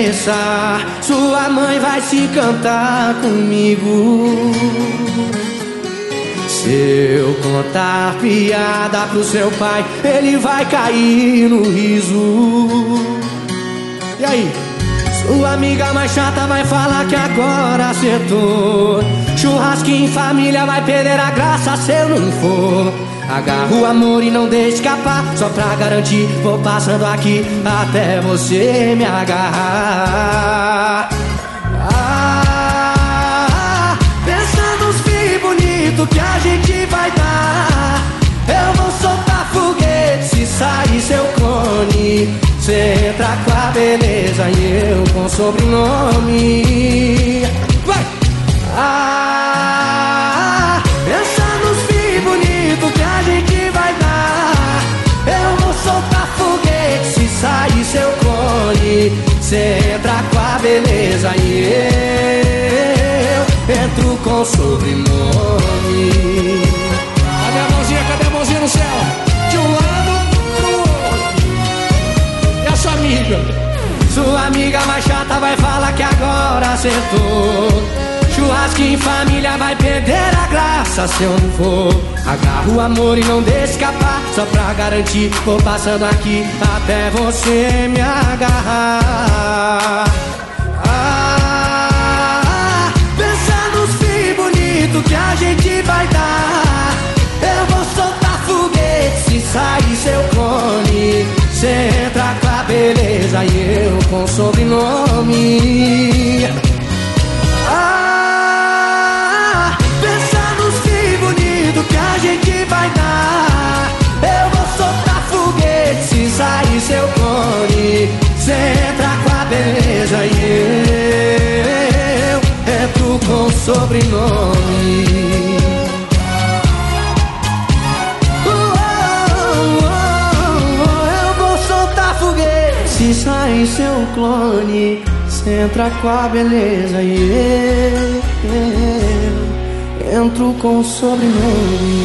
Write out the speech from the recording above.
cabeça. Sua mãe vai se encantar comigo. Se eu contar piada pro seu pai, ele vai cair no riso. E aí? Sua amiga mais chata vai falar que agora acertou. Churrasquinho em família vai perder a graça se eu não for. Agarra o amor e não deixe escapar. Só pra garantir, vou passando aqui até você me agarrar. Pensa nos filhos bonitos que a gente vai dar. Eu vou soltar foguete se sair seu clone. Cê entra com a beleza e eu com sobrenome. Vai! Pensa nos filhos bonitos que a gente vai dar. Eu vou soltar foguete se sair seu clone. Cê entra com a beleza e eu entro com sobrenome. Cadê a mãozinha? Cadê a mãozinha no céu? De um lado pro outro. E a sua amiga? Sua amiga mais chata vai falar que agora acertou. Churrasquinho em família vai perder a graça se eu não for. Agarra o amor e não deixe escapar. Só pra garantir, vou passando aqui até você me agarrar. Pensa nos filhos bonitos que a gente vai dar. Eu vou soltar foguete se sair seu clone. Cê entra com a beleza e eu com sobrenome. Pensa nos filhos bonitos que a gente vai dar. Eu vou soltar foguete se sair seu clone. Cê entra com a beleza e eu entro com sobrenome. Se sai seu clone, cê entra com a beleza e eu entro com sobrenome.